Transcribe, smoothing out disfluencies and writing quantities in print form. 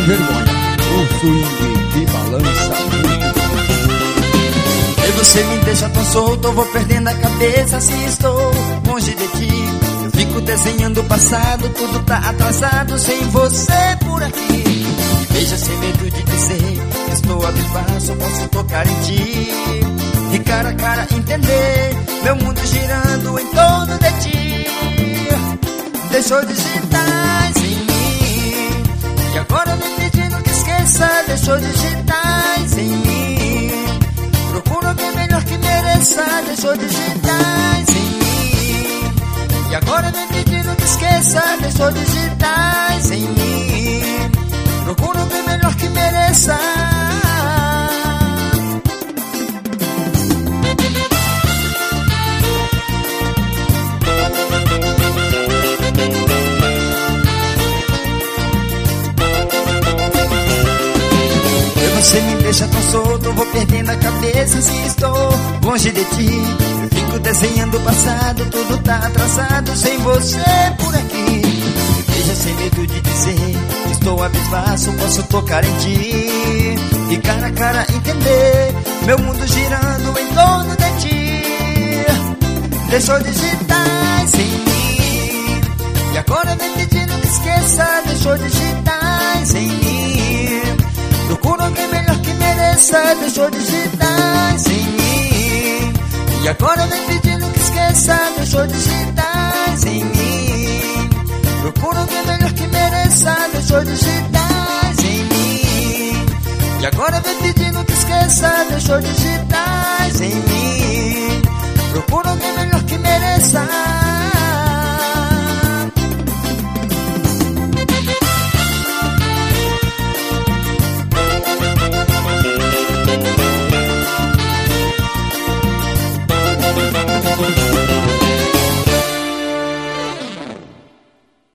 vergonha. O swing que balança muito. E você me deixa tão solto, eu vou perdendo a cabeça se estou longe de ti. Eu fico desenhando o passado, tudo tá atrasado sem você por aqui. Me beija sem medo de dizer, estou a vivaço, posso tocar em ti. E cara a cara entender, meu mundo girando em torno de ti. Deixou digitais em mim, e agora vem pedindo que esqueça. Deixou digitais em mim, procura alguém melhor que mereça. Deixou digitais em mim, e agora vem pedindo que esqueça. Deixou digitais em mim, procura alguém melhor que mereça. Você me deixa tão solto, eu vou perdendo a cabeça se estou longe de ti. Eu fico desenhando o passado, tudo tá atrasado sem você por aqui. Me beija sem medo de dizer, estou abisbaço, posso tocar em ti. E cara a cara entender, meu mundo girando em torno de ti. Deixou digitais em mim, e agora vem pedindo que esqueça. Deixou digitais em mim, procura alguém melhor que mereça. Deixou digitais em mim, e agora vem pedindo que esqueça. Deixou digitais em mim, procura alguém melhor que mereça. Deixou digitais em mim, e agora vem pedindo que esqueça. Deixou digitais em mim,